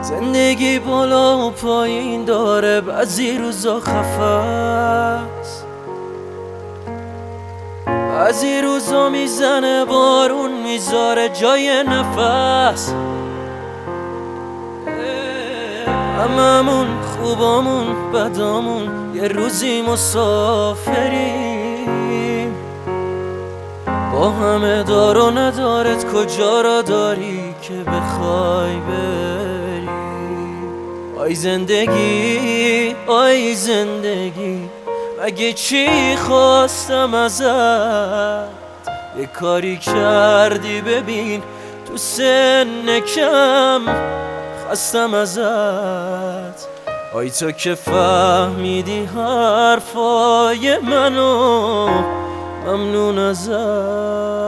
زندگی بالا و پایین داره، بعضی روزا خفست، بعضی روزا میزنه بارون میذاره جای نفس. هممون خوبامون بدامون یه روزی مسافریم، با همه دار و ندارت کجا را داری که بخوای بری. آی زندگی آی زندگی، مگه چی خواستم ازت؟ یه کاری کردی ببین تو سن کم خستم ازت. آی تو که فهمیدی حرفای منو، ممنون ازت.